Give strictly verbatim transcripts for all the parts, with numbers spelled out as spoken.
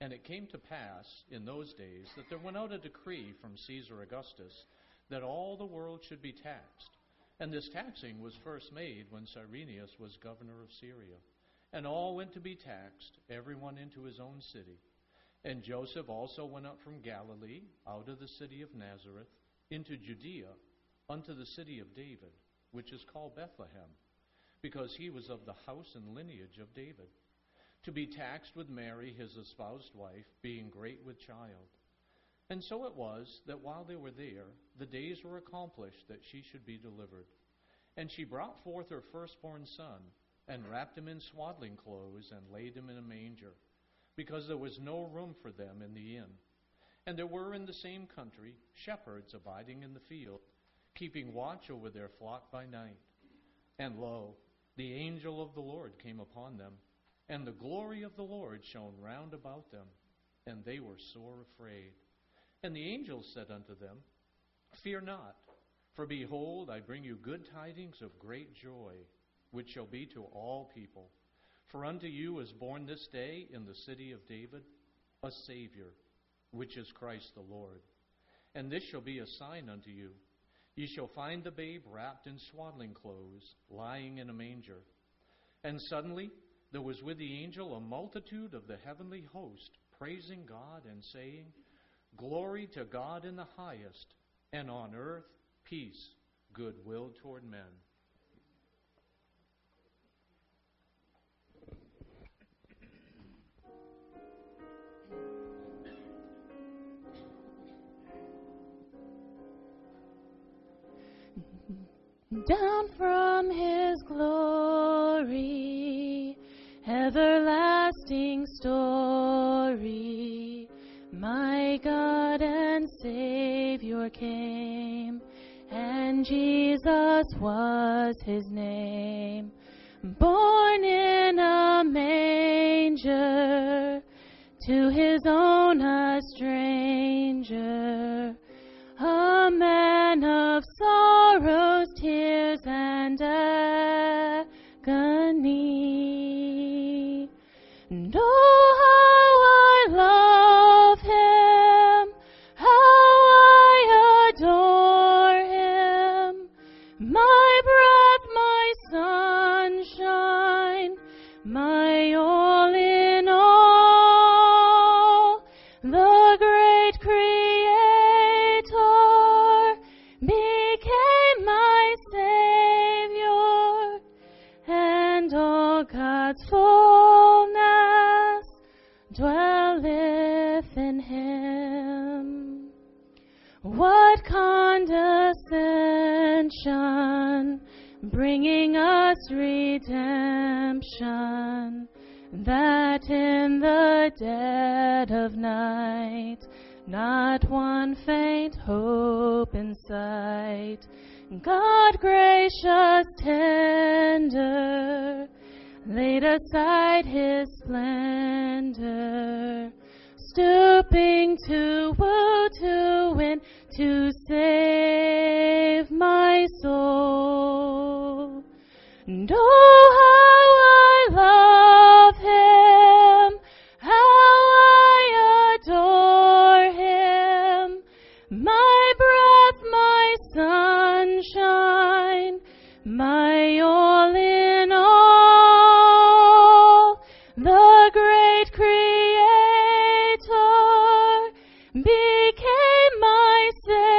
And it came to pass in those days that there went out a decree from Caesar Augustus that all the world should be taxed. And this taxing was first made when Cyrenius was governor of Syria. And all went to be taxed, everyone into his own city. And Joseph also went up from Galilee, out of the city of Nazareth, into Judea, unto the city of David, which is called Bethlehem, because he was of the house and lineage of David, to be taxed with Mary, his espoused wife, being great with child. And so it was that while they were there, the days were accomplished that she should be delivered. And she brought forth her firstborn son, and wrapped him in swaddling clothes, and laid him in a manger, because there was no room for them in the inn. And there were in the same country shepherds abiding in the field, keeping watch over their flock by night. And lo, the angel of the Lord came upon them, and the glory of the Lord shone round about them, and they were sore afraid. And the angel said unto them, Fear not, for behold, I bring you good tidings of great joy, which shall be to all people. For unto you is born this day in the city of David a Savior, which is Christ the Lord. And this shall be a sign unto you. Ye shall find the babe wrapped in swaddling clothes, lying in a manger. And suddenly there was with the angel a multitude of the heavenly host, praising God and saying, Glory to God in the highest, and on earth peace, goodwill toward men. Down from his glory, everlasting story, my God and Savior came, and Jesus was his name. Born in a manger, to his own a stranger, a man of sorrows, tears, and agony. And oh, how I love him, how I adore him, my breath, my sunshine, my all in all, the great Creator became my Savior, and all God's fullness dwelleth in him. What condescension, bringing us redemption, that in the dead of night not one faint hope in sight. God gracious, tender, laid aside his splendor, stooping to woo, to win, to save my soul. And oh, how I love him, how I adore him, my breath, my sunshine, my all in all, the great Creator became my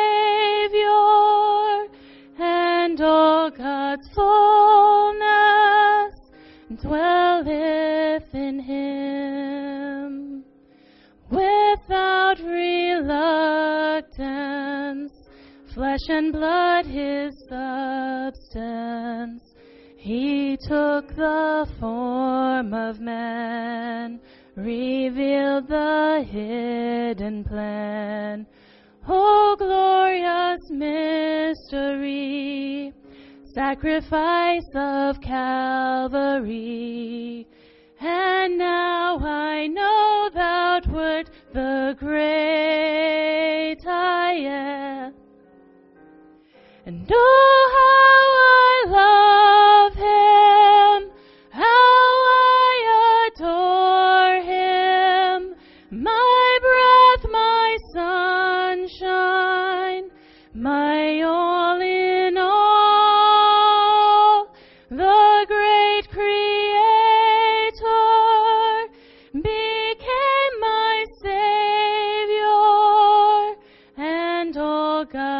Savior, and all God's fullness dwelleth in him. Without reluctance, flesh and blood his substance, he took the form of man, revealed the hidden plan. Oh, glorious mystery, sacrifice of Calvary. And now I know thou wert the great I am. And oh, how I love him, how I adore him,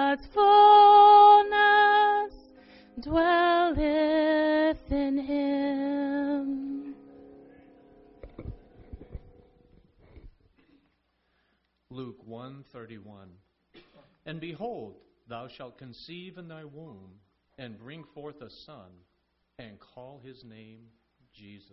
God's fullness dwelleth in him. Luke one thirty-one. And behold, thou shalt conceive in thy womb, and bring forth a son, and call his name Jesus.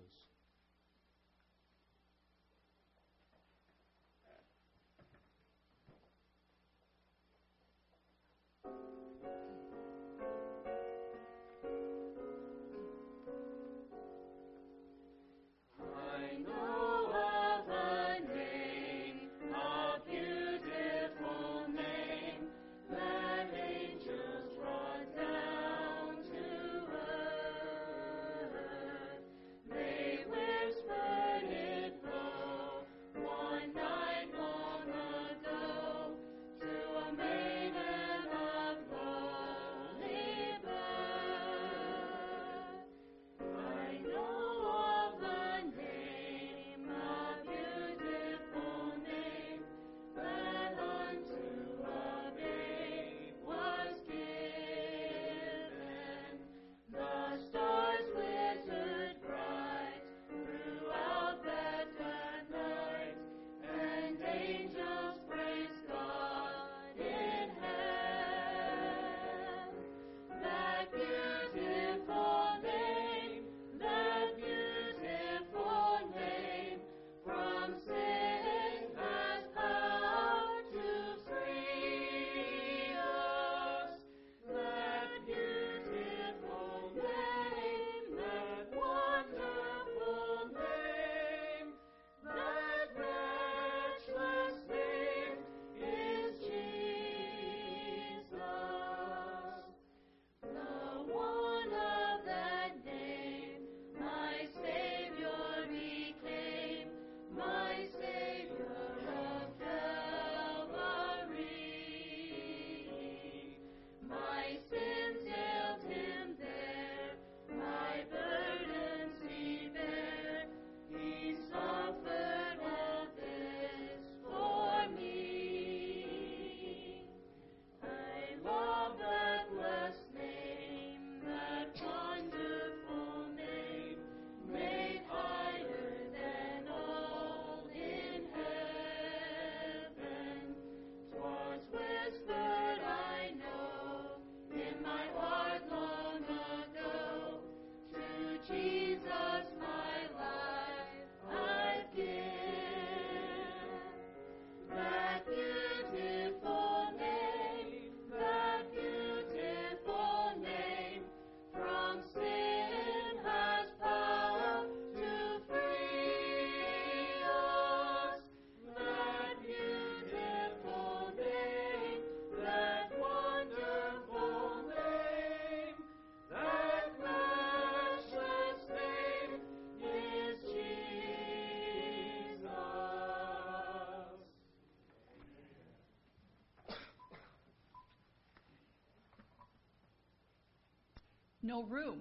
No room.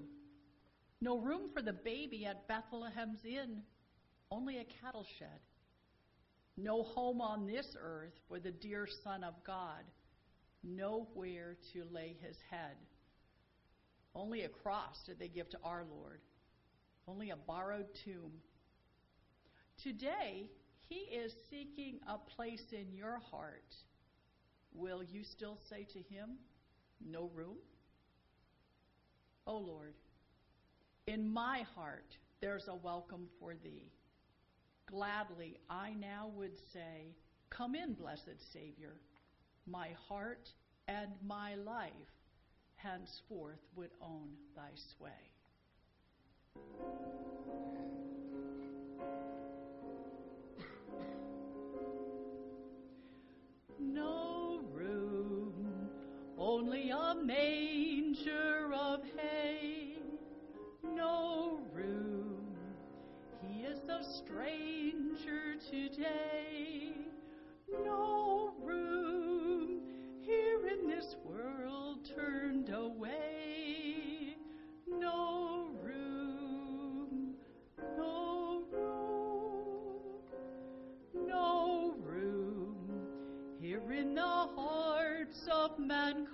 No room for the baby at Bethlehem's inn, only a cattle shed. No home on this earth for the dear Son of God, nowhere to lay his head. Only a cross did they give to our Lord, only a borrowed tomb. Today, he is seeking a place in your heart. Will you still say to him, no room? Oh Lord, in my heart there's a welcome for thee. Gladly I now would say, come in, blessed Savior. My heart and my life henceforth would own thy sway. No room, only a manger of hay. No room, he is a stranger today. No room, here in this world turned away. No room, no room, no room, here in the hearts of mankind.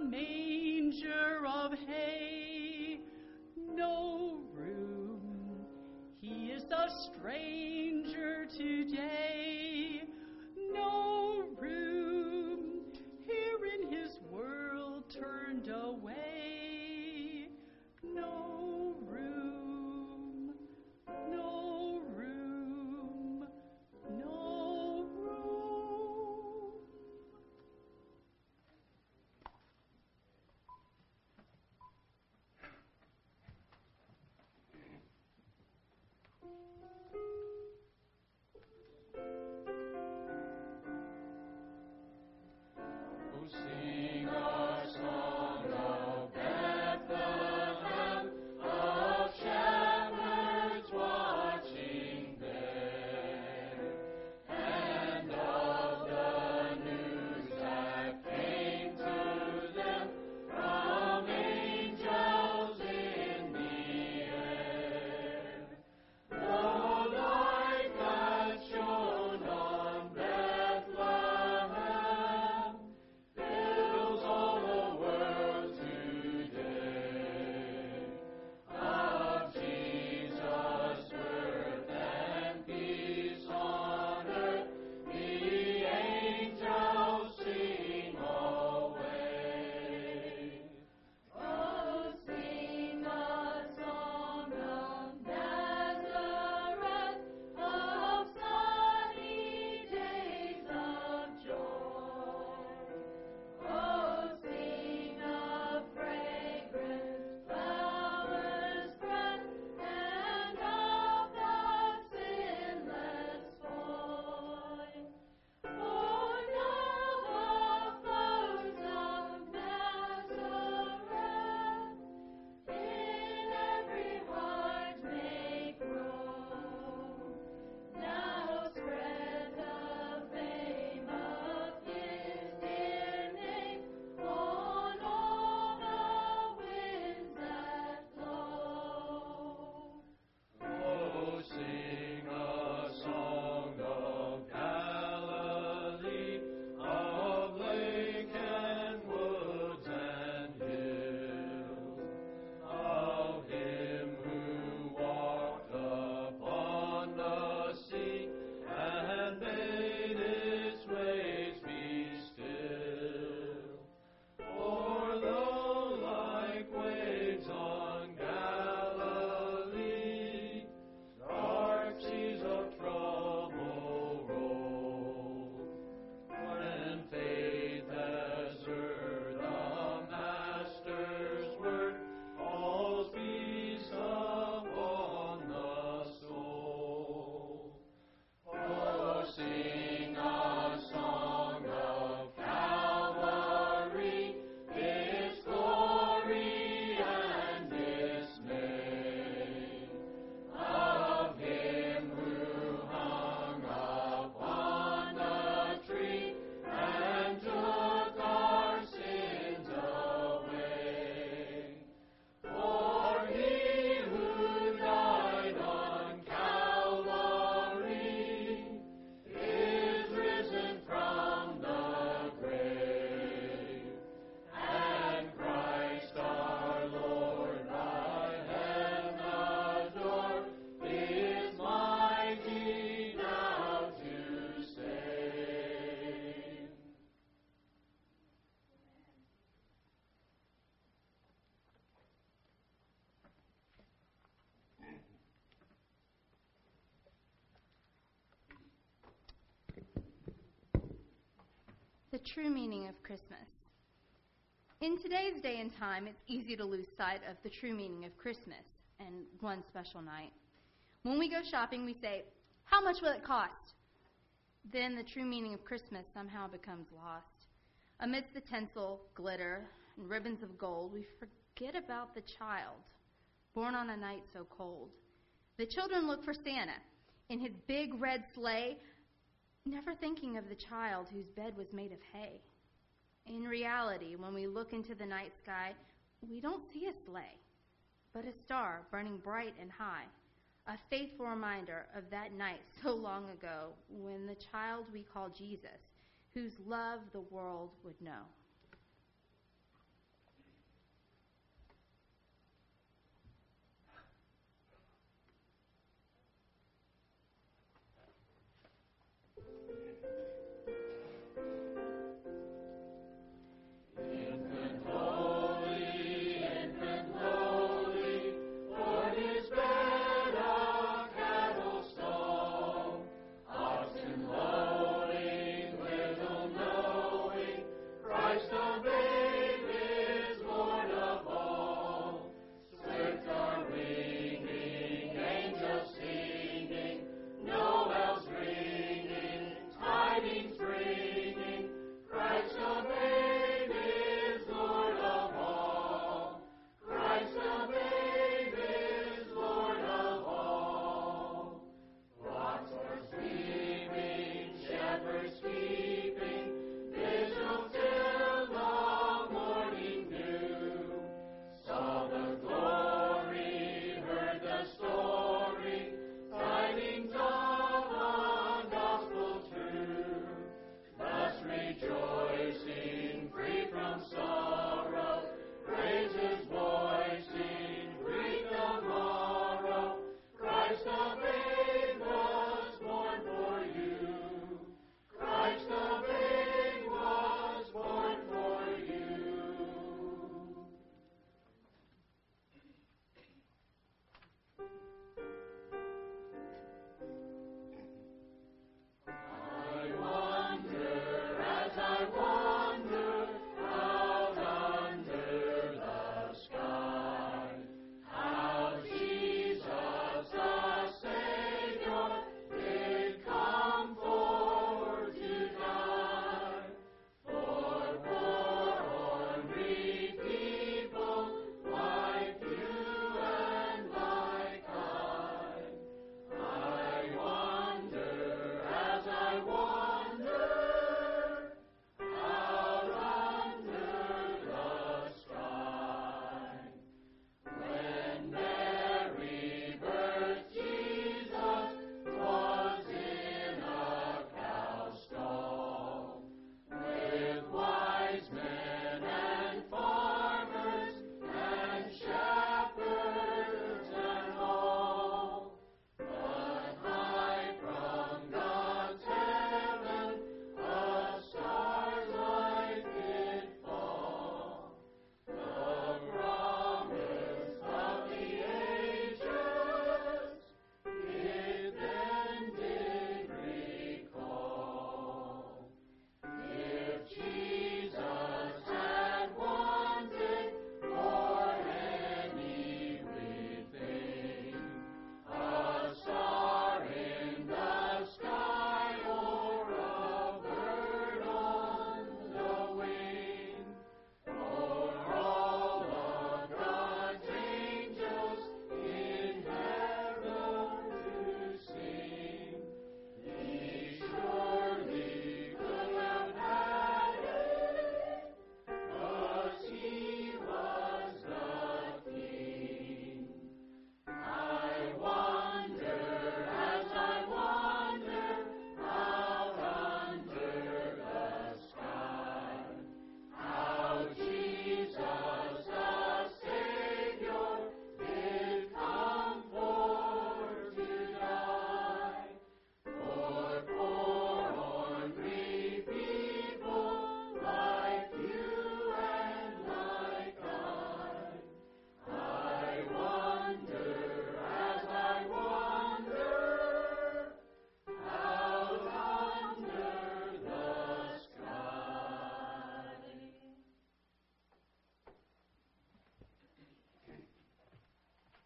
manger of hay, no room. He is a stranger today, no room. Here in his world turned away, no room, no room, no room. Oh, sing a song of Bethlehem, of shepherds watching there, and of the news that came to them from angels in the air. The light that shone on Bethlehem fills all the world today. Of Jesus' birth and peace on earth, the angels sing alway. Oh, sing a song of Nazareth, of sunny days of joy. Oh, sing of fragrant flowers bred, and of the sinless boy. For now the flowers of Nazareth in every heart may grow. Now spread the fame of his dear name on all the winds that blow. Oh, sing a song of Galilee, of lake and woods and hills, of him who walked upon the sea and made its waves be still. For though like waves on Galilee, dark seas of trouble roll, when faith has heard the Master's word, all's peace upon the soul. Oh, sing a song of Calvary, its glory and dismay, of him who hung upon the tree and took our sins away. For he who died on Calvary is risen from the grave, and Christ our Lord by heaven adored is mighty now to save. The true meaning of Christmas. In today's day and time, it's easy to lose sight of the true meaning of Christmas and one special night. When we go shopping, we say, "How much will it cost?" Then the true meaning of Christmas somehow becomes lost. Amidst the tinsel, glitter, and ribbons of gold, we forget about the child, born on a night so cold. The children look for Santa in his big red sleigh, never thinking of the child whose bed was made of hay. In reality, when we look into the night sky, we don't see a sleigh, but a star burning bright and high, a faithful reminder of that night so long ago when the child we call Jesus, whose love the world would know.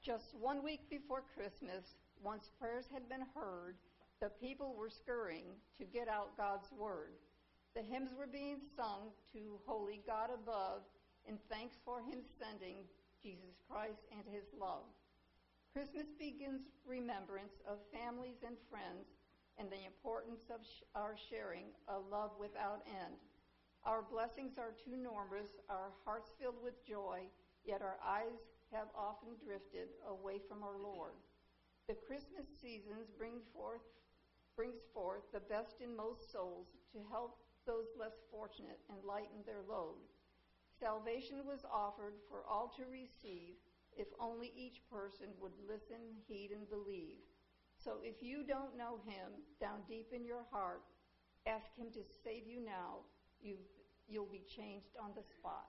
Just one week before Christmas, once prayers had been heard, the people were scurrying to get out God's word. The hymns were being sung to Holy God above in thanks for him sending Jesus Christ and his love. Christmas begins remembrance of families and friends and the importance of sh- our sharing a love without end. Our blessings are too numerous, our hearts filled with joy, yet our eyes have often drifted away from our Lord. The Christmas seasons bring forth, brings forth the best in most souls to help those less fortunate and lighten their load. Salvation was offered for all to receive if only each person would listen, heed, and believe. So if you don't know him down deep in your heart, ask him to save you now. You, you'll be changed on the spot.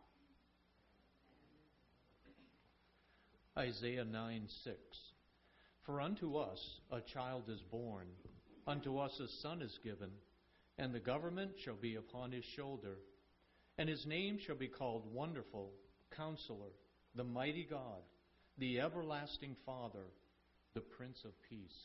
Isaiah nine six. For unto us a child is born, unto us a son is given, and the government shall be upon his shoulder. And his name shall be called Wonderful, Counselor, the Mighty God, the Everlasting Father, the Prince of Peace.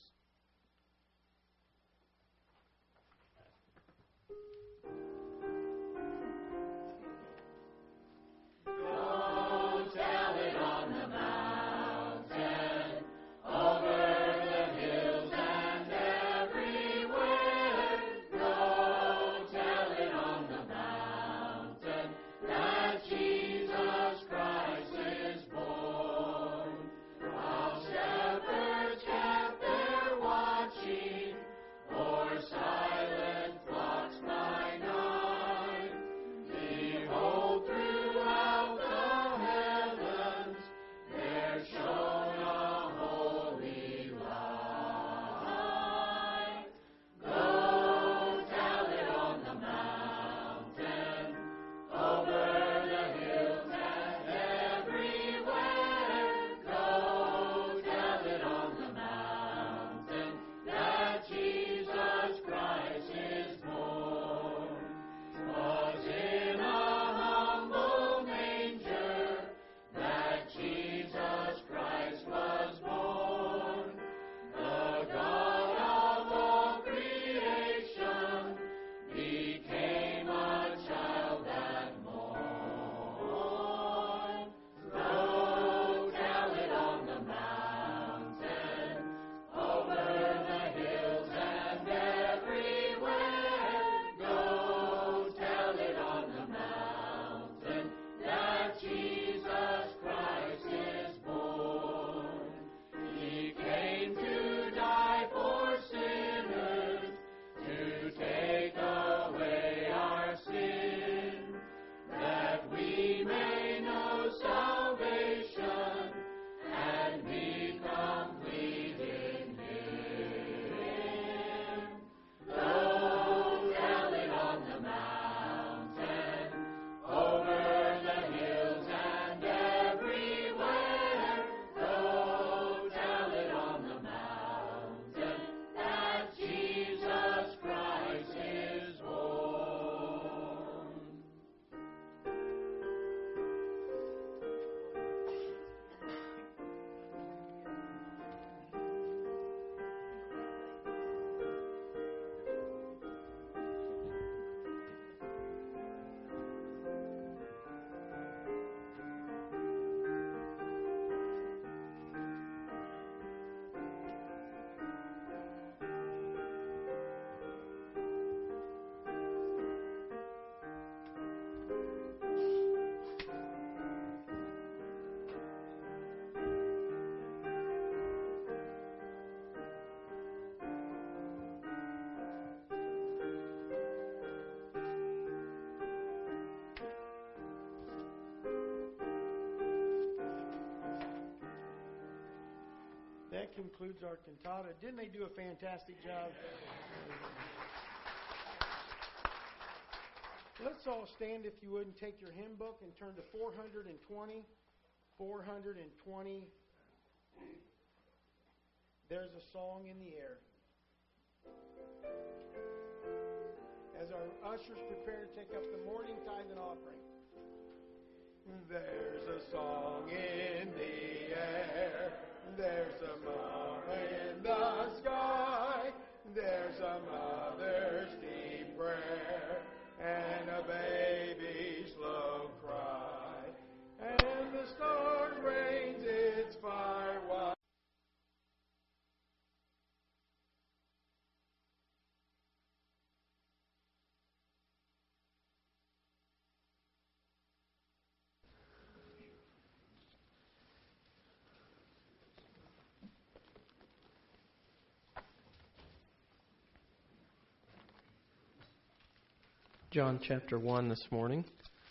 That concludes our cantata. Didn't they do a fantastic job? Let's all stand, if you would, and take your hymn book and turn to four hundred twenty. four hundred twenty. There's a Song in the Air. As our ushers prepare to take up the morning tithe and offering. There's a song in the air. There's a moon in the sky. There's a mother's deep prayer. And a baby's low cry. And the star rains its fire while John chapter one this morning.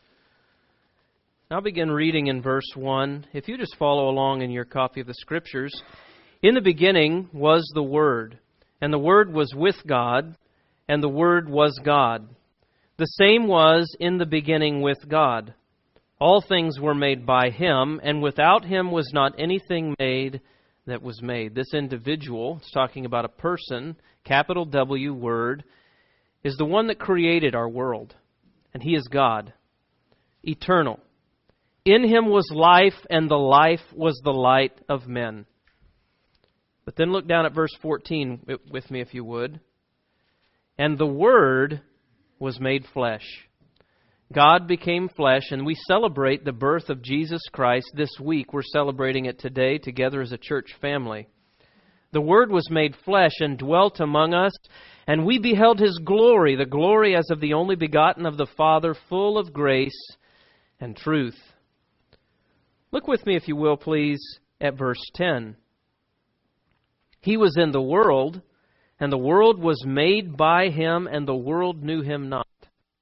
I'll begin reading in verse one. If you just follow along in your copy of the Scriptures. In the beginning was the Word, and the Word was with God, and the Word was God. The same was in the beginning with God. All things were made by Him, and without Him was not anything made that was made. This individual, it's talking about a person, capital W, Word, is the one that created our world. And He is God, eternal. In Him was life, and the life was the light of men. But then look down at verse fourteen with me, if you would. And the Word was made flesh. God became flesh, and we celebrate the birth of Jesus Christ this week. We're celebrating it today together as a church family. The Word was made flesh and dwelt among us, and we beheld His glory, the glory as of the only begotten of the Father, full of grace and truth. Look with me, if you will, please, at verse ten. He was in the world, and the world was made by Him, and the world knew Him not.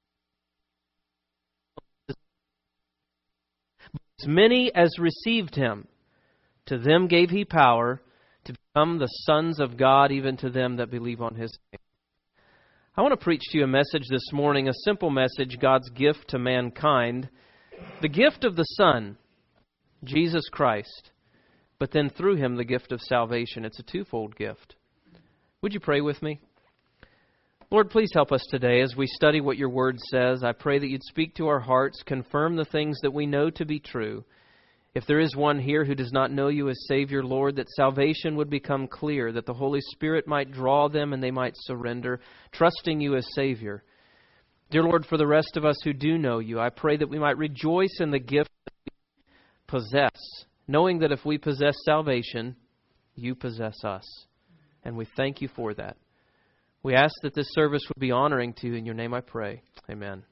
As many as received Him, to them gave He power to become the sons of God, even to them that believe on His name. I want to preach to you a message this morning, a simple message, God's gift to mankind. The gift of the Son, Jesus Christ, but then through Him the gift of salvation. It's a twofold gift. Would you pray with me? Lord, please help us today as we study what Your Word says. I pray that You'd speak to our hearts, confirm the things that we know to be true. If there is one here who does not know You as Savior, Lord, that salvation would become clear, that the Holy Spirit might draw them and they might surrender, trusting You as Savior. Dear Lord, for the rest of us who do know You, I pray that we might rejoice in the gift that we possess, knowing that if we possess salvation, You possess us. And we thank You for that. We ask that this service would be honoring to You. In Your name I pray. Amen. Amen.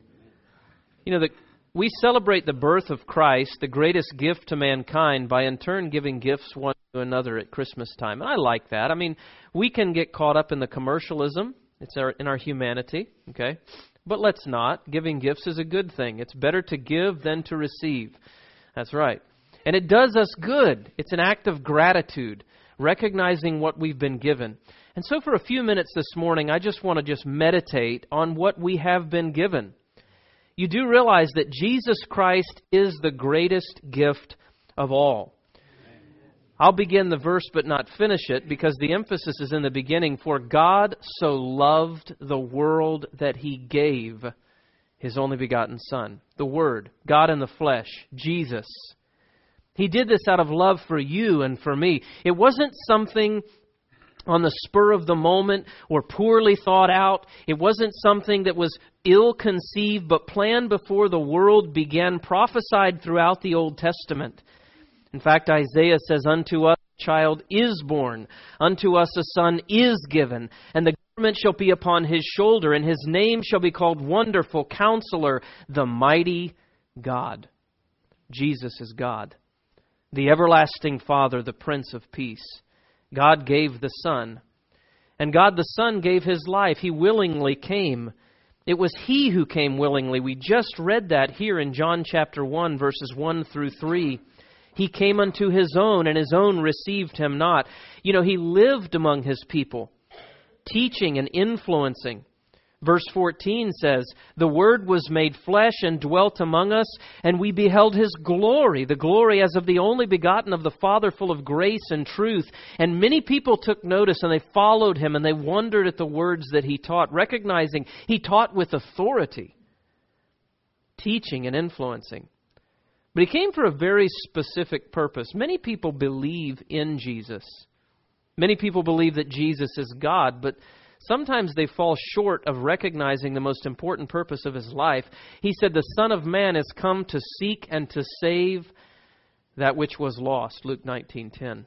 You know, the We celebrate the birth of Christ, the greatest gift to mankind, by in turn giving gifts one to another at Christmas time. And I like that. I mean, we can get caught up in the commercialism. It's our, in our humanity, okay? But let's not. Giving gifts is a good thing. It's better to give than to receive. That's right. And it does us good. It's an act of gratitude, recognizing what we've been given. And so for a few minutes this morning, I just want to just meditate on what we have been given. You do realize that Jesus Christ is the greatest gift of all. I'll begin the verse but not finish it because the emphasis is in the beginning. For God so loved the world that He gave His only begotten Son. The Word, God in the flesh, Jesus. He did this out of love for you and for me. It wasn't something on the spur of the moment or poorly thought out. It wasn't something that was ill-conceived but planned before the world began, prophesied throughout the Old Testament. In fact, Isaiah says, unto us a child is born, unto us a son is given, and the government shall be upon His shoulder, and His name shall be called Wonderful Counselor, the Mighty God. Jesus is God, the everlasting Father, the Prince of Peace. God gave the Son, and God the Son gave His life. He willingly came. It was He who came willingly. We just read that here in John chapter one, verses one through three. He came unto His own, and His own received Him not. You know, He lived among His people, teaching and influencing. Verse fourteen says, the Word was made flesh and dwelt among us, and we beheld His glory, the glory as of the only begotten of the Father, full of grace and truth. And many people took notice, and they followed Him, and they wondered at the words that He taught, recognizing He taught with authority, teaching and influencing. But he came for a very specific purpose. Many people believe in Jesus. Many people believe that Jesus is God, but sometimes they fall short of recognizing the most important purpose of his life. He said, the Son of Man has come to seek and to save that which was lost. Luke nineteen ten.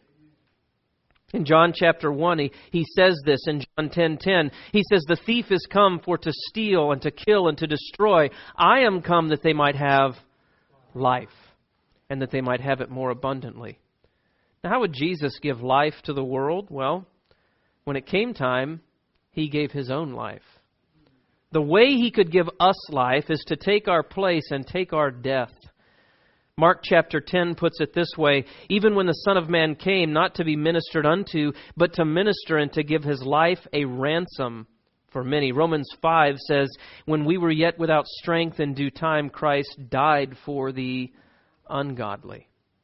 In John chapter one, he, he says this in John ten ten. He says, the thief is come for to steal and to kill and to destroy. I am come that they might have life, and that they might have it more abundantly. Now, how would Jesus give life to the world? Well, when it came time, he gave his own life. The way he could give us life is to take our place and take our death. Mark chapter ten puts it this way, even when the Son of Man came, not to be ministered unto, but to minister and to give his life a ransom for many. Romans five says, when we were yet without strength, in due time Christ died for the ungodly.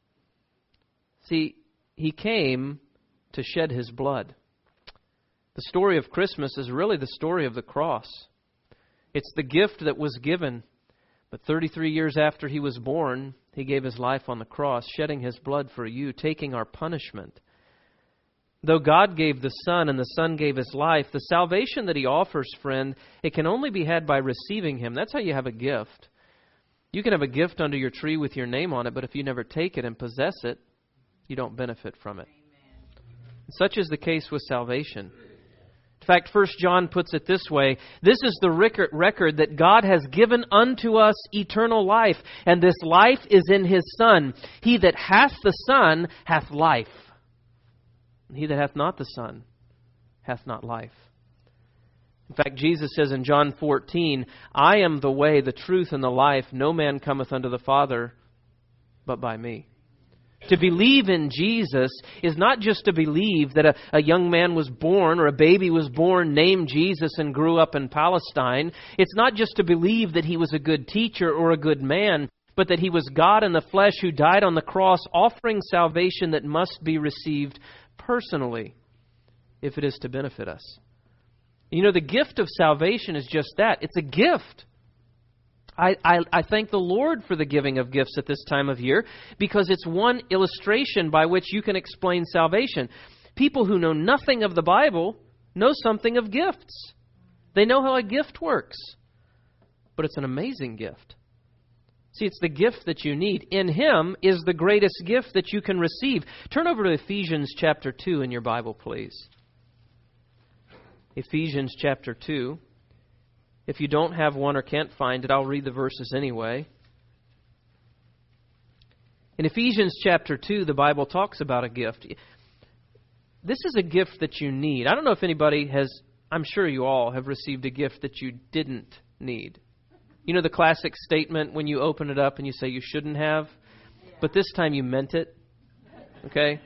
See, he came to shed his blood. The story of Christmas is really the story of the cross. It's the gift that was given, but thirty-three years after he was born, he gave his life on the cross, shedding his blood for you, taking our punishment. Though God gave the Son and the Son gave his life, the salvation that he offers, friend, it can only be had by receiving him. That's how you have a gift. You can have a gift under your tree with your name on it, but if you never take it and possess it, you don't benefit from it. Such is the case with salvation. In fact, First John puts it this way, this is the record that God has given unto us eternal life, and this life is in his Son. He that hath the Son hath life. He that hath not the Son hath not life. In fact, Jesus says in John fourteen, I am the way, the truth, and the life. No man cometh unto the Father but by me. To believe in Jesus is not just to believe that a, a young man was born or a baby was born named Jesus and grew up in Palestine. It's not just to believe that he was a good teacher or a good man, but that he was God in the flesh who died on the cross, offering salvation that must be received personally if it is to benefit us. You know, the gift of salvation is just that. It's a gift. I, I, I thank the Lord for the giving of gifts at this time of year because it's one illustration by which you can explain salvation. People who know nothing of the Bible know something of gifts. They know how a gift works. But it's an amazing gift. See, it's the gift that you need. In him is the greatest gift that you can receive. Turn over to Ephesians chapter two in your Bible, please. Ephesians chapter two. If you don't have one or can't find it, I'll read the verses anyway. In Ephesians chapter two, the Bible talks about a gift. This is a gift that you need. I don't know if anybody has, I'm sure you all have received a gift that you didn't need. You know the classic statement when you open it up and you say you shouldn't have, but this time you meant it. Okay?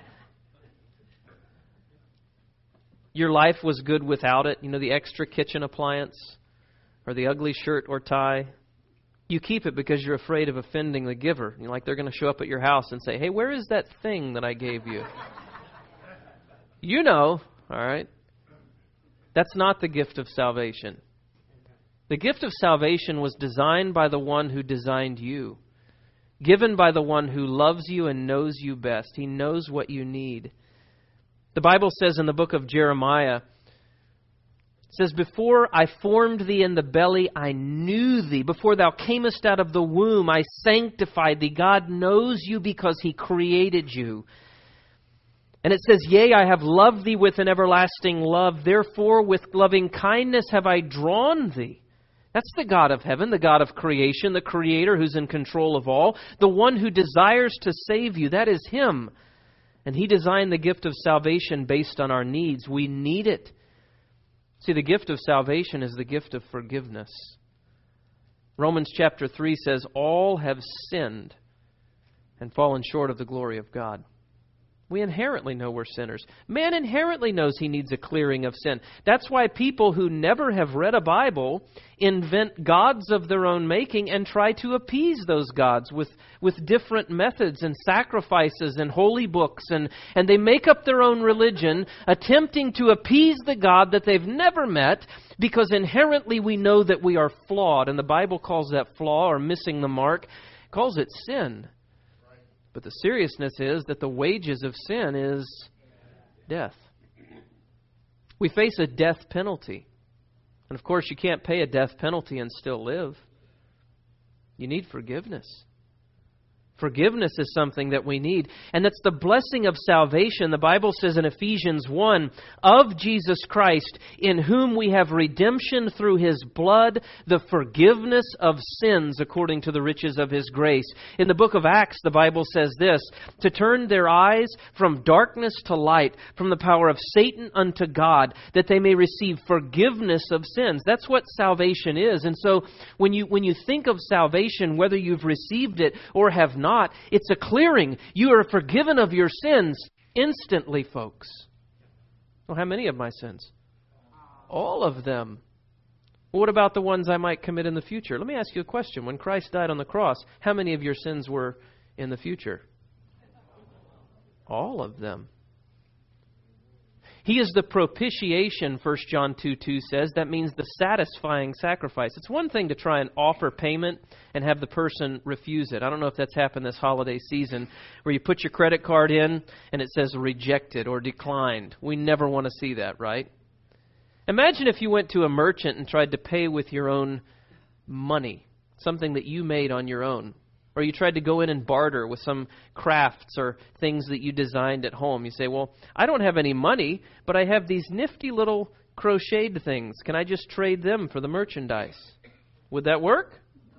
Your life was good without it. You know, the extra kitchen appliance or the ugly shirt or tie. You keep it because you're afraid of offending the giver. You're like they're going to show up at your house and say, hey, where is that thing that I gave you? You know, all right? That's not the gift of salvation. The gift of salvation was designed by the one who designed you, given by the one who loves you and knows you best. He knows what you need. The Bible says in the book of Jeremiah, it says, before I formed thee in the belly, I knew thee. Before thou camest out of the womb, I sanctified thee. God knows you because he created you. And it says, yea, I have loved thee with an everlasting love. Therefore, with loving kindness have I drawn thee. That's the God of heaven, the God of creation, the Creator who's in control of all, the one who desires to save you. That is him. And he designed the gift of salvation based on our needs. We need it. See, the gift of salvation is the gift of forgiveness. Romans chapter three says, all have sinned and fallen short of the glory of God. We inherently know we're sinners. Man inherently knows he needs a clearing of sin. That's why people who never have read a Bible invent gods of their own making and try to appease those gods with, with different methods and sacrifices and holy books. And, and they make up their own religion, attempting to appease the God that they've never met, because inherently we know that we are flawed. And the Bible calls that flaw, or missing the mark, calls it sin. But the seriousness is that the wages of sin is death. We face a death penalty. And of course, you can't pay a death penalty and still live. You need forgiveness. Forgiveness is something that we need. And that's the blessing of salvation. The Bible says in Ephesians one, of Jesus Christ, in whom we have redemption through His blood, the forgiveness of sins according to the riches of His grace. In the book of Acts, the Bible says this, to turn their eyes from darkness to light, from the power of Satan unto God, that they may receive forgiveness of sins. That's what salvation is. And so when you when you think of salvation, whether you've received it or have not, Not. It's a clearing. You are forgiven of your sins instantly, folks. Well, how many of my sins? All of them. Well, what about the ones I might commit in the future? Let me ask you a question. When Christ died on the cross, how many of your sins were in the future? All of them. He is the propitiation, First John two two says. That means the satisfying sacrifice. It's one thing to try and offer payment and have the person refuse it. I don't know if that's happened this holiday season, where you put your credit card in and it says rejected or declined. We never want to see that, right? Imagine if you went to a merchant and tried to pay with your own money, something that you made on your own. Or you tried to go in and barter with some crafts or things that you designed at home. You say, well, I don't have any money, but I have these nifty little crocheted things. Can I just trade them for the merchandise? Would that work?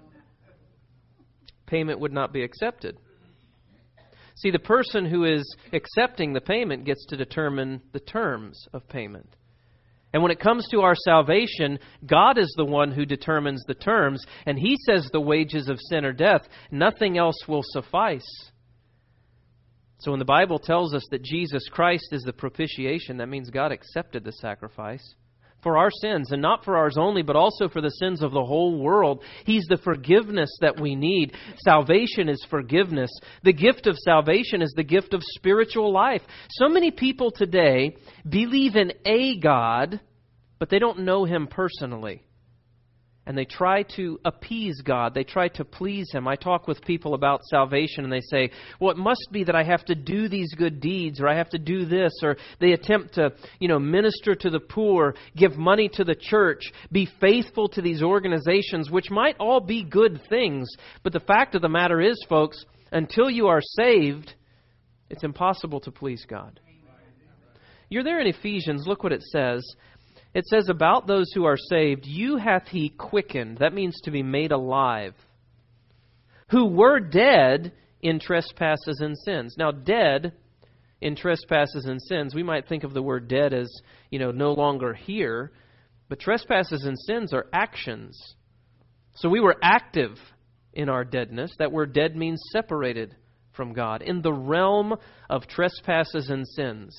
Payment would not be accepted. See, the person who is accepting the payment gets to determine the terms of payment. And when it comes to our salvation, God is the one who determines the terms, and He says the wages of sin are death. Nothing else will suffice. So when the Bible tells us that Jesus Christ is the propitiation, that means God accepted the sacrifice for our sins, and not for ours only, but also for the sins of the whole world. He's the forgiveness that we need. Salvation is forgiveness. The gift of salvation is the gift of spiritual life. So many people today believe in a God, but they don't know Him personally. And they try to appease God. They try to please Him. I talk with people about salvation and they say, well, it must be that I have to do these good deeds, or I have to do this, or they attempt to, you know, minister to the poor, give money to the church, be faithful to these organizations, which might all be good things. But the fact of the matter is, folks, until you are saved, it's impossible to please God. You're there in Ephesians. Look what it says. It says, about those who are saved, you hath He quickened. That means to be made alive. Who were dead in trespasses and sins. Now, dead in trespasses and sins, we might think of the word dead as, you know, no longer here. But trespasses and sins are actions. So we were active in our deadness. That word dead means separated from God. In the realm of trespasses and sins.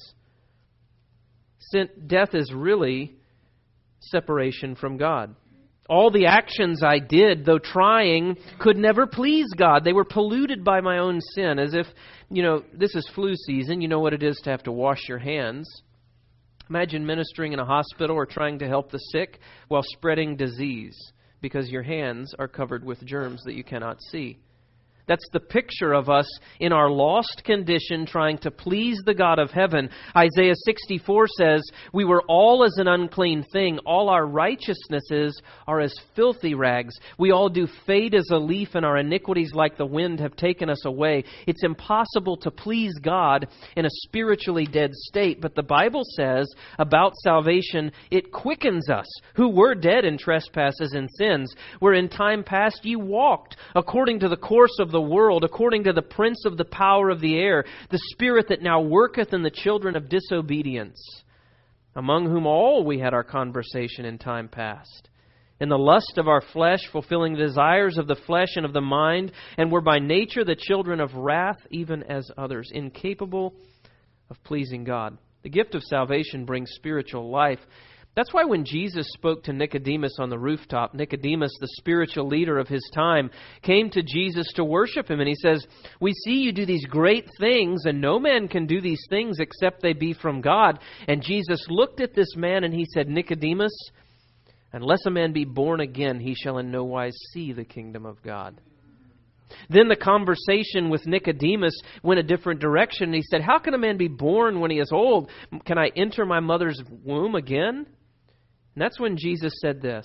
Sin, death is really separation from God. All the actions I did, though trying, could never please God. They were polluted by my own sin. As if, you know, this is flu season. You know what it is to have to wash your hands. Imagine ministering in a hospital or trying to help the sick while spreading disease because your hands are covered with germs that you cannot see. That's the picture of us in our lost condition trying to please the God of heaven. Isaiah sixty-four says, we were all as an unclean thing. All our righteousnesses are as filthy rags. We all do fade as a leaf, and our iniquities like the wind have taken us away. It's impossible to please God in a spiritually dead state. But the Bible says about salvation, it quickens us, who were dead in trespasses and sins, where in time past ye walked according to the course of the world, according to the prince of the power of the air, the spirit that now worketh in the children of disobedience, among whom all we had our conversation in time past, in the lust of our flesh, fulfilling the desires of the flesh and of the mind, and were by nature the children of wrath, even as others, incapable of pleasing God. The gift of salvation brings spiritual life. That's why when Jesus spoke to Nicodemus on the rooftop, Nicodemus, the spiritual leader of his time, came to Jesus to worship Him. And he says, we see you do these great things, and no man can do these things except they be from God. And Jesus looked at this man and He said, Nicodemus, unless a man be born again, he shall in no wise see the kingdom of God. Then the conversation with Nicodemus went a different direction. He said, how can a man be born when he is old? Can I enter my mother's womb again? And that's when Jesus said this.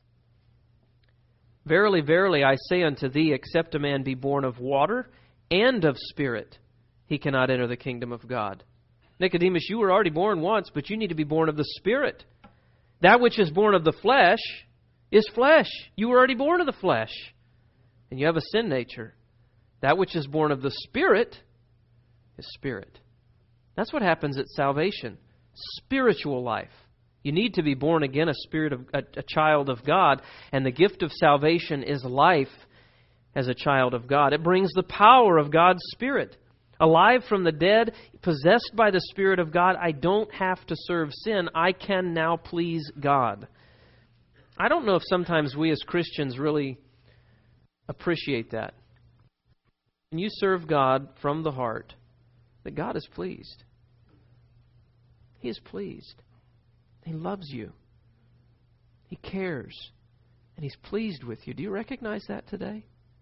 Verily, verily, I say unto thee, except a man be born of water and of Spirit, he cannot enter the kingdom of God. Nicodemus, you were already born once, but you need to be born of the Spirit. That which is born of the flesh is flesh. You were already born of the flesh, and you have a sin nature. That which is born of the Spirit is spirit. That's what happens at salvation. Spiritual life. You need to be born again, a spirit of a, a child of God, and the gift of salvation is life as a child of God. It brings the power of God's Spirit. Alive from the dead, possessed by the Spirit of God, I don't have to serve sin. I can now please God. I don't know if sometimes we as Christians really appreciate that. When you serve God from the heart, that God is pleased. He is pleased. He loves you. He cares. And He's pleased with you. Do you recognize that today?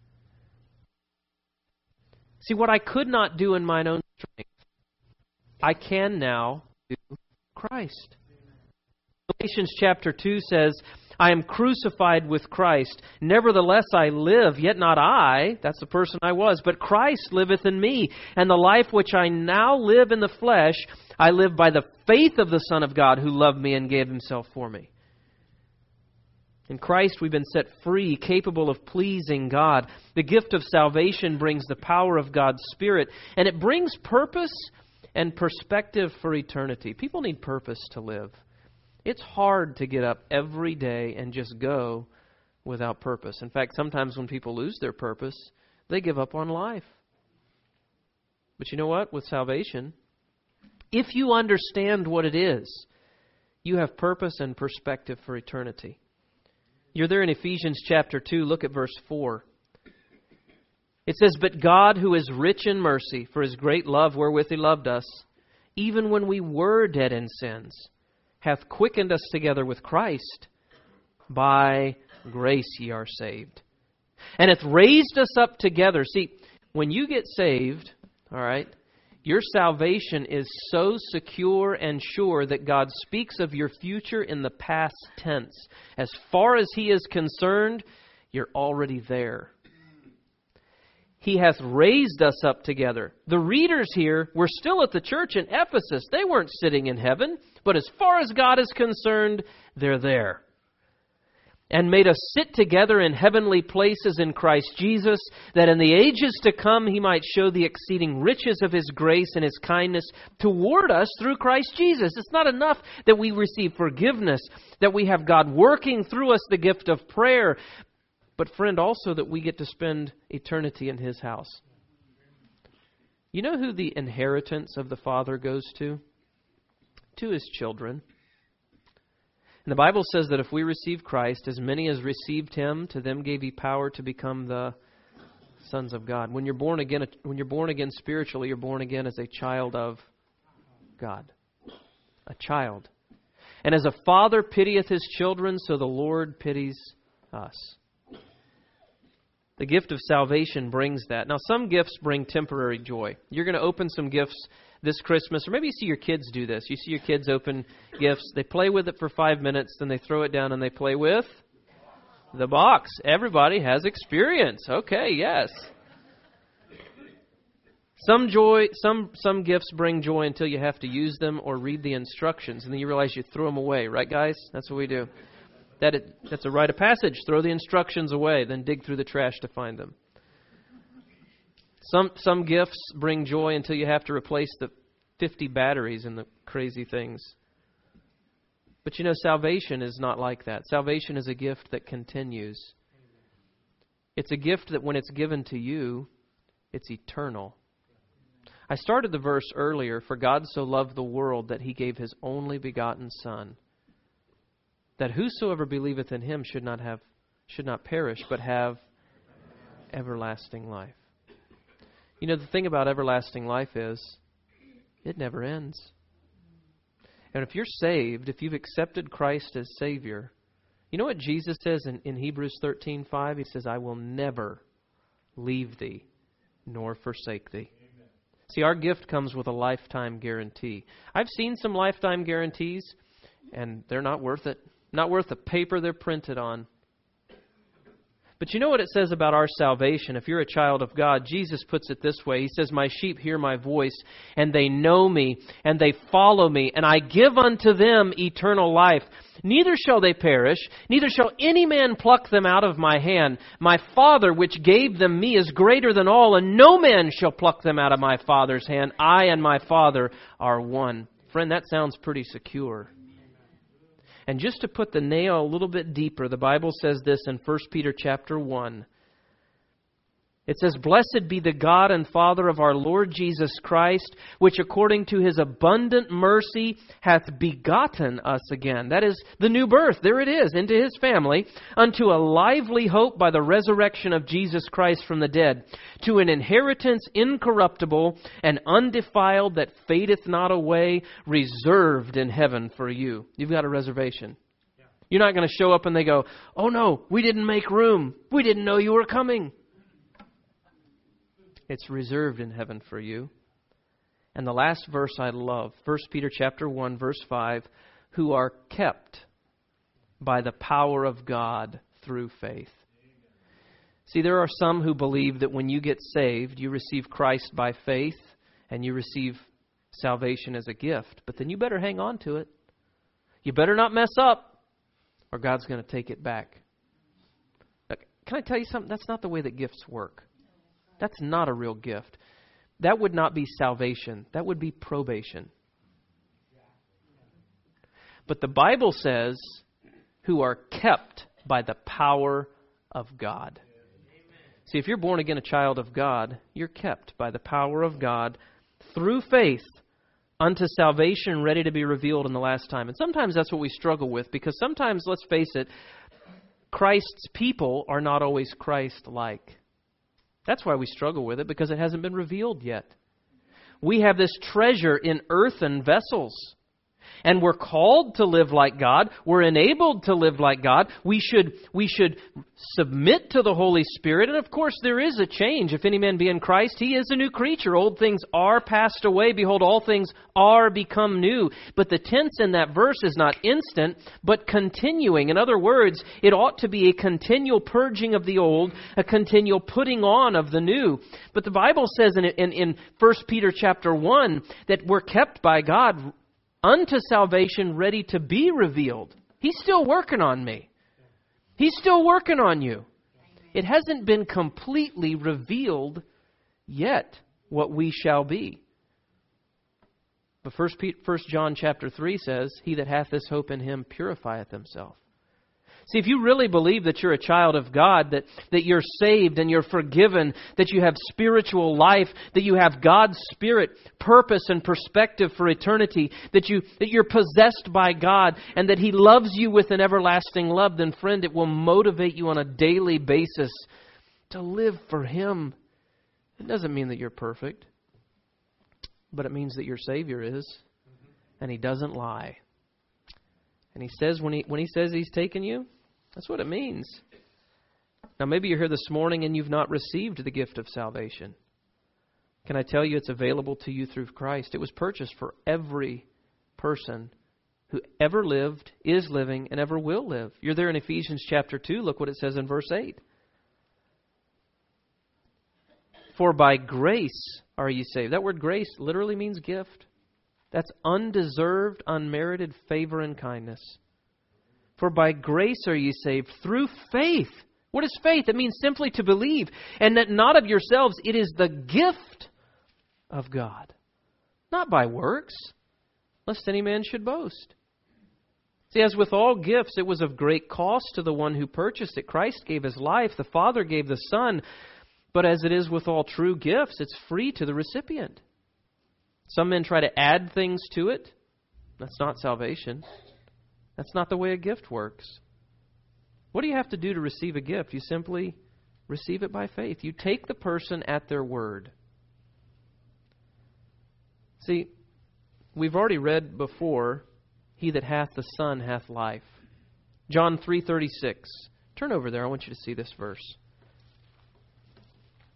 See, what I could not do in mine own strength, I can now do Christ. Galatians chapter two says, I am crucified with Christ. Nevertheless I live, yet not I, that's the person I was, but Christ liveth in me. And the life which I now live in the flesh, I live by the faith of the Son of God who loved me and gave Himself for me. In Christ we've been set free, capable of pleasing God. The gift of salvation brings the power of God's Spirit, and it brings purpose and perspective for eternity. People need purpose to live. It's hard to get up every day and just go without purpose. In fact, sometimes when people lose their purpose, they give up on life. But you know what? With salvation, if you understand what it is, you have purpose and perspective for eternity. You're there in Ephesians chapter two. Look at verse four. It says, But God, who is rich in mercy, for His great love wherewith He loved us, even when we were dead in sins, hath quickened us together with Christ. By grace ye are saved. And hath raised us up together. See, when you get saved, all right, your salvation is so secure and sure that God speaks of your future in the past tense. As far as He is concerned, you're already there. He hath raised us up together. The readers here were still at the church in Ephesus. They weren't sitting in heaven. But as far as God is concerned, they're there. And made us sit together in heavenly places in Christ Jesus, that in the ages to come He might show the exceeding riches of His grace and His kindness toward us through Christ Jesus. It's not enough that we receive forgiveness, that we have God working through us the gift of prayer, but friend, also that we get to spend eternity in His house. You know who the inheritance of the Father goes to? To His children. And the Bible says that if we receive Christ, as many as received Him, to them gave He power to become the sons of God. When you're born again, when you're born again spiritually, you're born again as a child of God. A child. And as a father pitieth his children, so the Lord pities us. The gift of salvation brings that. Now, some gifts bring temporary joy. You're going to open some gifts this Christmas, or maybe you see your kids do this. You see your kids open gifts. They play with it for five minutes, then they throw it down and they play with the box. Everybody has experience. Okay, yes. Some joy, some some gifts bring joy until you have to use them or read the instructions, and then you realize you throw them away. Right, guys? That's what we do. That it, that's a rite of passage. Throw the instructions away, then dig through the trash to find them. Some some gifts bring joy until you have to replace the fifty batteries in the crazy things. But you know, salvation is not like that. Salvation is a gift that continues. It's a gift that when it's given to you, it's eternal. I started the verse earlier, for God so loved the world that He gave His only begotten Son, that whosoever believeth in Him should not have, should not perish, but have everlasting life. You know, the thing about everlasting life is, it never ends. And if you're saved, if you've accepted Christ as Savior, you know what Jesus says in, in Hebrews thirteen five? He says, I will never leave thee nor forsake thee. Amen. See, our gift comes with a lifetime guarantee. I've seen some lifetime guarantees, and they're not worth it. Not worth the paper they're printed on. But you know what it says about our salvation? If you're a child of God, Jesus puts it this way. He says, my sheep hear my voice, and they know me, and they follow me, and I give unto them eternal life. Neither shall they perish, neither shall any man pluck them out of my hand. My Father, which gave them me, is greater than all, and no man shall pluck them out of my Father's hand. I and my Father are one. Friend, that sounds pretty secure. And just to put the nail a little bit deeper, the Bible says this in First Peter chapter one. It says, blessed be the God and Father of our Lord Jesus Christ, which according to His abundant mercy hath begotten us again. That is the new birth. There it is, into His family, unto a lively hope by the resurrection of Jesus Christ from the dead, to an inheritance incorruptible and undefiled that fadeth not away, reserved in heaven for you. You've got a reservation. You're not going to show up and they go, oh no, we didn't make room. We didn't know you were coming. It's reserved in heaven for you. And the last verse I love, First Peter chapter one, verse five, who are kept by the power of God through faith. See, there are some who believe that when you get saved, you receive Christ by faith and you receive salvation as a gift. But then you better hang on to it. You better not mess up or God's going to take it back. Can I tell you something? That's not the way that gifts work. That's not a real gift. That would not be salvation. That would be probation. But the Bible says, who are kept by the power of God. See, if you're born again a child of God, you're kept by the power of God through faith unto salvation ready to be revealed in the last time. And sometimes that's what we struggle with, because sometimes, let's face it, Christ's people are not always Christ-like. That's why we struggle with it, because it hasn't been revealed yet. We have this treasure in earthen vessels. And we're called to live like God. We're enabled to live like God. We should, we should submit to the Holy Spirit. And of course, there is a change. If any man be in Christ, he is a new creature. Old things are passed away. Behold, all things are become new. But the tense in that verse is not instant, but continuing. In other words, it ought to be a continual purging of the old, a continual putting on of the new. But the Bible says in, in, in First Peter chapter one that we're kept by God unto salvation ready to be revealed. He's still working on me. He's still working on you. It hasn't been completely revealed yet what we shall be. But First John chapter three says, he that hath this hope in him purifieth himself. See, if you really believe that you're a child of God, that, that you're saved and you're forgiven, that you have spiritual life, that you have God's Spirit, purpose and perspective for eternity, that, you, that you're possessed by God, and that He loves you with an everlasting love, then friend, it will motivate you on a daily basis to live for Him. It doesn't mean that you're perfect, but it means that your Savior is, and He doesn't lie. And He says, when he, when he says He's taken you, that's what it means. Now, maybe you're here this morning and you've not received the gift of salvation. Can I tell you it's available to you through Christ? It was purchased for every person who ever lived, is living, and ever will live. You're there in Ephesians chapter two. Look what it says in verse eight. For by grace are ye saved. That word grace literally means gift. That's undeserved, unmerited favor and kindness. For by grace are ye saved through faith. What is faith? It means simply to believe. And that not of yourselves, it is the gift of God. Not by works, lest any man should boast. See, as with all gifts, it was of great cost to the one who purchased it. Christ gave His life. The Father gave the Son. But as it is with all true gifts, it's free to the recipient. Some men try to add things to it. That's not salvation. That's not the way a gift works. What do you have to do to receive a gift? You simply receive it by faith. You take the person at their word. See, we've already read before, he that hath the Son hath life. John three thirty-six. Turn over there. I want you to see this verse.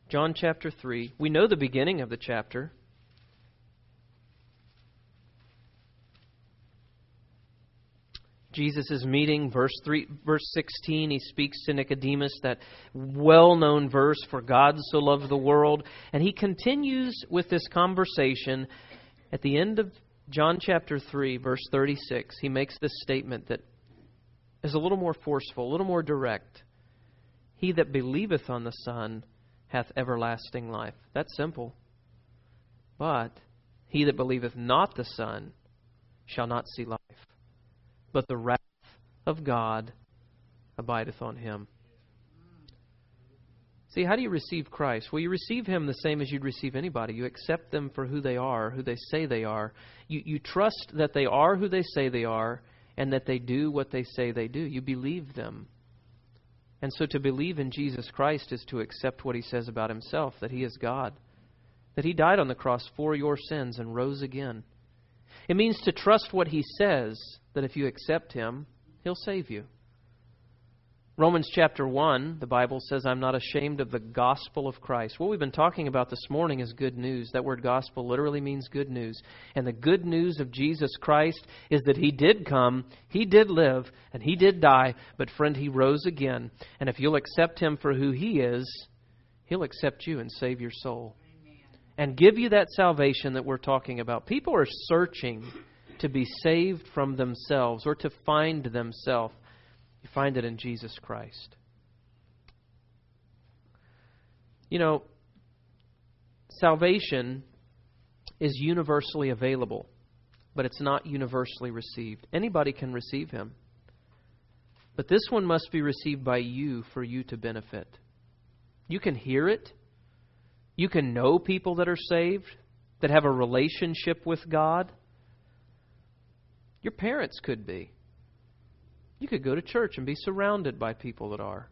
John chapter three. We know the beginning of the chapter. Jesus is meeting, verse three, verse sixteen, he speaks to Nicodemus, that well-known verse, for God so loved the world. And he continues with this conversation. At the end of John chapter three, verse thirty-six, he makes this statement that is a little more forceful, a little more direct. He that believeth on the Son hath everlasting life. That's simple. But he that believeth not the Son shall not see life, but the wrath of God abideth on him. See, how do you receive Christ? Well, you receive Him the same as you'd receive anybody. You accept them for who they are, who they say they are. You, you trust that they are who they say they are, and that they do what they say they do. You believe them. And so to believe in Jesus Christ is to accept what He says about Himself, that He is God, that He died on the cross for your sins and rose again. It means to trust what He says, that if you accept Him, He'll save you. Romans chapter one, the Bible says, I'm not ashamed of the gospel of Christ. What we've been talking about this morning is good news. That word gospel literally means good news. And the good news of Jesus Christ is that He did come, He did live, and He did die. But friend, He rose again. And if you'll accept Him for who He is, He'll accept you and save your soul. Amen. And give you that salvation that we're talking about. People are searching to be saved from themselves or to find themselves. You find it in Jesus Christ. You know, salvation is universally available, but it's not universally received. Anybody can receive Him. But this one must be received by you for you to benefit. You can hear it. You can know people that are saved, that have a relationship with God. Your parents could be. You could go to church and be surrounded by people that are.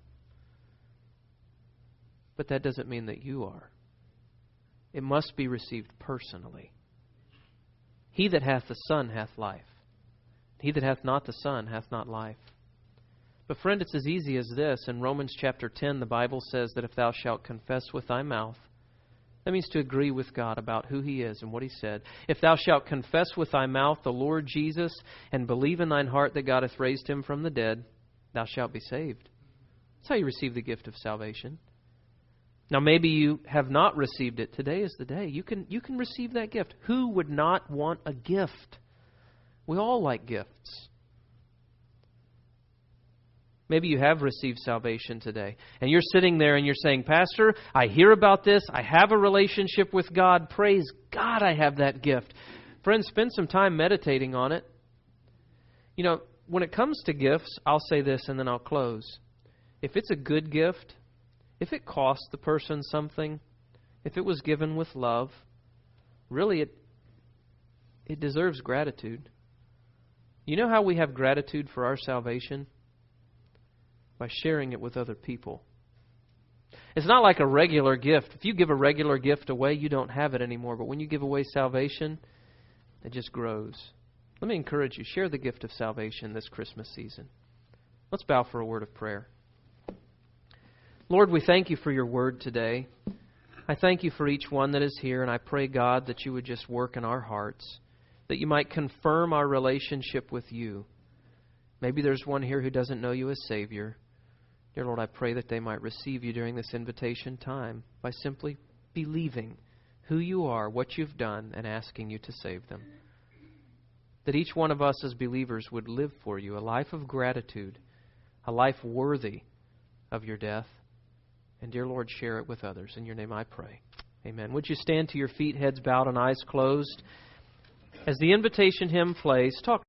But that doesn't mean that you are. It must be received personally. He that hath the Son hath life. He that hath not the Son hath not life. But friend, it's as easy as this. In Romans chapter ten, the Bible says that if thou shalt confess with thy mouth, that means to agree with God about who He is and what He said. If thou shalt confess with thy mouth the Lord Jesus and believe in thine heart that God hath raised Him from the dead, thou shalt be saved. That's how you receive the gift of salvation. Now maybe you have not received it. Today is the day. You can, you can receive that gift. Who would not want a gift? We all like gifts. Maybe you have received salvation today, and you're sitting there and you're saying, Pastor, I hear about this. I have a relationship with God. Praise God I have that gift. Friends, spend some time meditating on it. You know, when it comes to gifts, I'll say this and then I'll close. If it's a good gift, if it costs the person something, if it was given with love, really it it deserves gratitude. You know how we have gratitude for our salvation? By sharing it with other people. It's not like a regular gift. If you give a regular gift away, you don't have it anymore. But when you give away salvation, it just grows. Let me encourage you, share the gift of salvation this Christmas season. Let's bow for a word of prayer. Lord, we thank You for Your word today. I thank You for each one that is here, and I pray, God, that You would just work in our hearts, that You might confirm our relationship with You. Maybe there's one here who doesn't know You as Savior. Dear Lord, I pray that they might receive You during this invitation time by simply believing who You are, what You've done, and asking You to save them. That each one of us as believers would live for You a life of gratitude, a life worthy of Your death. And dear Lord, share it with others. In Your name I pray. Amen. Would you stand to your feet, heads bowed and eyes closed? As the invitation hymn plays, talk